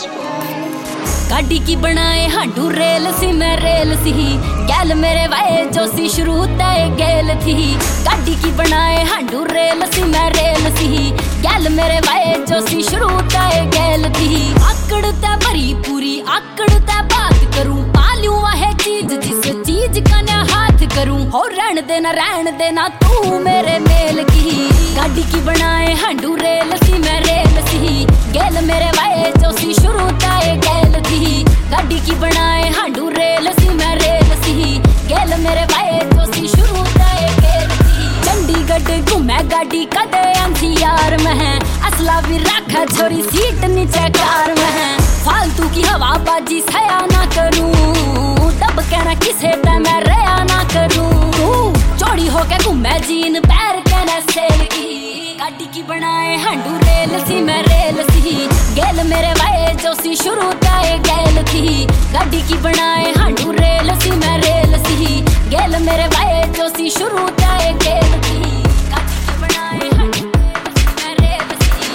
गाड़ी की बनाए हांडू रेल सी मैं रेल सी गैल मेरे वाए जो सी शुरू तय गेल थी। गाड़ी की बनाए हांडू रेल सी मैं रेल सी गैल मेरे वाए जो सी शुरू तय गेल थी। आकड़ तय भरी पूरी आकड़ तय बात करूं पालू वह चीज जिस चीज का न हाथ करूं हो रहन देना तू मेरे मेल की। गाड़ी की बनाए हांडू रेल सी मैं रेल सी गैल मेरे वाए जो सी शुरू तय गेल थी। गाड़ी की बनाए हांडू रेल सी मैं रेल सी गैल मेरे वाए जो सी शुरू तय गेल थी। चंडीगढ़ घूमे गाड़ी कदे अंधियार में है असला भी रखा छोरी सीट नीचे कार में है। फालतू की हवाबाजी सया ना करूं तब कहना किसे मैं रया ना करूं। चौड़ी होके घूमे जीन पैर कहना सेल की। गाड़ी की बनाए हांडू रेल सी मैं रेल सी गैल मेरे वाए जो सी शुरू तय गेल थी। गाड़ी की बनाए हांडू रेल सी मैं रेल सी गैल मेरे वाए जो सी शुरू तय गेल थी। गाड़ी की बनाए हांडू रेल सी मैं रेल सी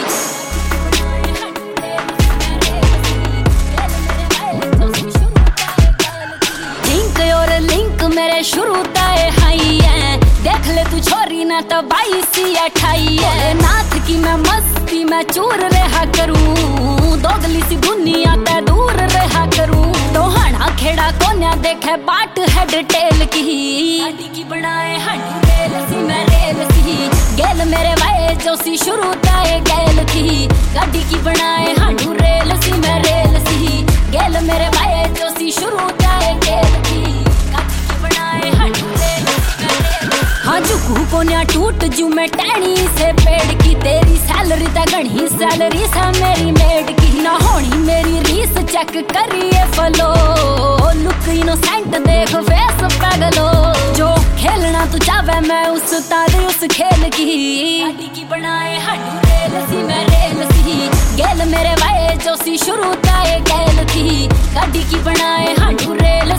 बनाए हांडू रेल सी मैं रेल सी गैल मेरे वाए जो सी शुरू तय गेल थी। लिंक और लिंक मेरे शुरू तय हाई है देख ले तू छोरी ना तो 22-28 है। नाथ की मैं मस्ती में चूर रहा करूं दोगली सी दुनिया ते दूर रहा करूं। दोहाना खेड़ा कोन्या देखे बाट हेड टेल की। गाड़ी की बनाए हांडू रेल सी मैं रेल सी गैल मेरे वाए जो सी शुरू तय गेल थी। गाड़ी की बनाए हांडू रेल सी मैं रेल सी गैल मेरे वाए जो सी शुरू तय गेल थी। गाड़ी की बनाए हांडू रेल सी मैं रेल हाँ झुकू कोन्या टूट जू मैं टहनी से पेड़ की। तेरी सैलरी ता घनी सैलरी सा मेरी मेड की। ना होनी मेरी रीस चेक करिए फलो लुक इनोसेंट देख फेस पैगलो। जो खेलना तू चाहे मैं उस तारे उस खेल की। गाड़ी की बनाए हांडू रेल सी मैं रेल सी गैल मेरे वाए जो सी शुरू तय गेल थी। गाड़ी की बनाए हांडू रेल